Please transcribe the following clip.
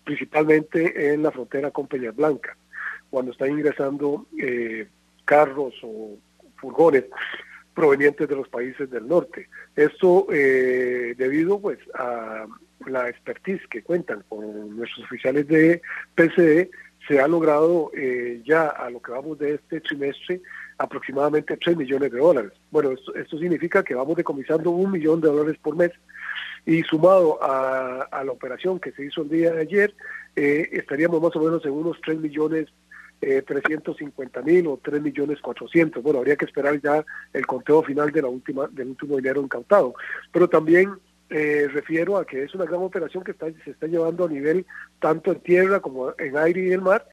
principalmente en la frontera con Peñas Blancas, cuando están ingresando carros o furgones provenientes de los países del norte. Esto debido pues a la expertise que cuentan con nuestros oficiales de PCD, se ha logrado ya a lo que vamos de este trimestre aproximadamente $3 millones. Bueno, esto significa que vamos decomisando $1 millón por mes, y sumado a la operación que se hizo el día de ayer, estaríamos más o menos en unos 3.350.000 o 3.400.000. Bueno, habría que esperar ya el conteo final del último dinero incautado. Pero también refiero a que es una gran operación que se está llevando a nivel tanto en tierra como en aire y en mar,